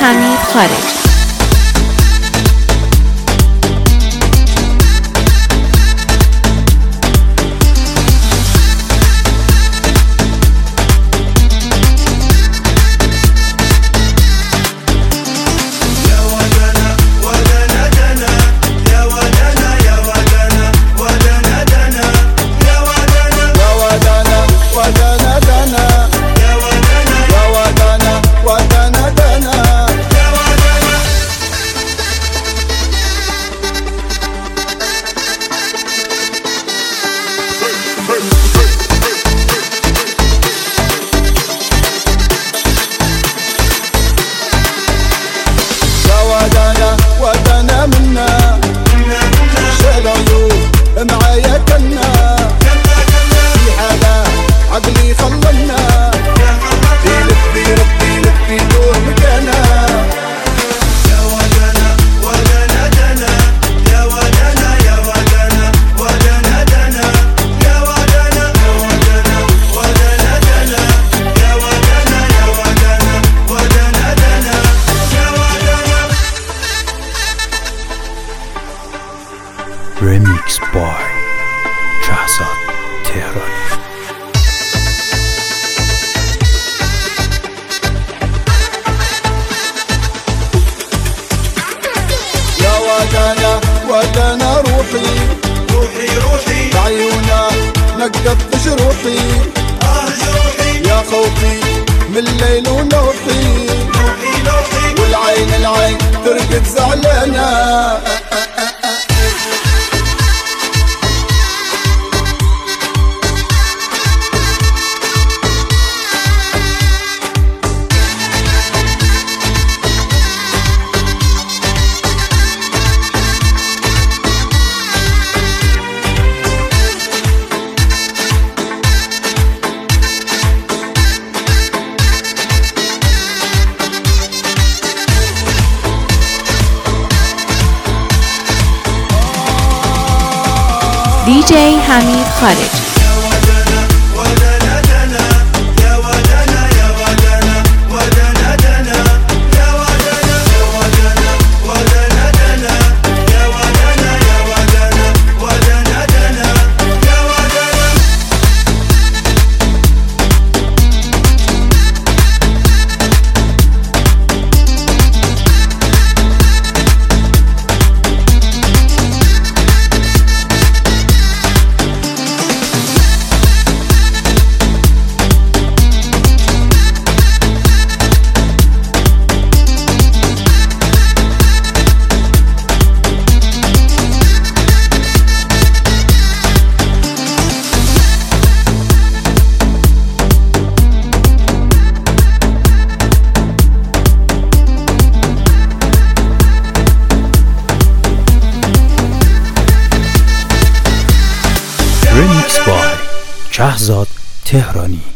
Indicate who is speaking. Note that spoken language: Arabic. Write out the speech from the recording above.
Speaker 1: حمید خارجی.
Speaker 2: ودنا منا شيل عيون معايا كنا في حالة عقلي خلنا يلفي ربي يلفي دور مكانا
Speaker 3: يا ودنا ودنا دنا يا ودنا يا ودنا ودنا دنا يا ودنا ودنا ودنا دنا يا ودنا يا ودنا ودنا دنا يا ودنا.
Speaker 4: Remix by Shahzad Tehrani.
Speaker 2: يا ودنا ودنا روحي
Speaker 3: روحي روحي
Speaker 2: بعيونا نقف جروحي
Speaker 3: جروحي
Speaker 2: يا خوفي من الليل ونوحي
Speaker 3: روحي روحي
Speaker 2: والعين العين ترقد زعلانة
Speaker 1: DJ حمید خارجی.
Speaker 4: Remix by Shahzad Tehrani.